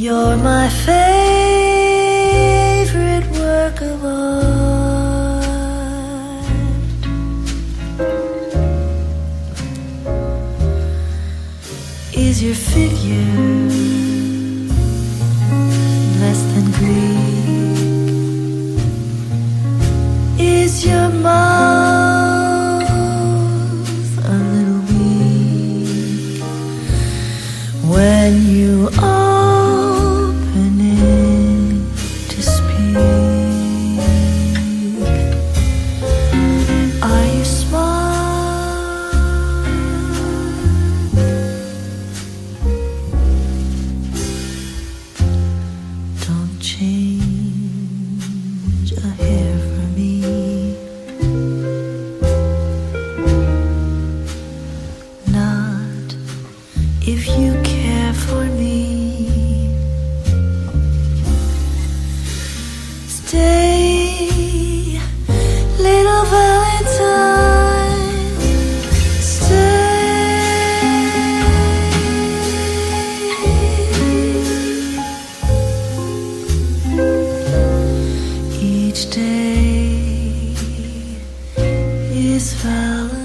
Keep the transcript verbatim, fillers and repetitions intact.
You're my favorite work of art. Is your figure less than Greek? Is your mouth a little weak when you open it to speak? Are you smart? Don't change a hair for me. Not if you care for me. Stay, little Valentine. Stay. Each day is Valentine.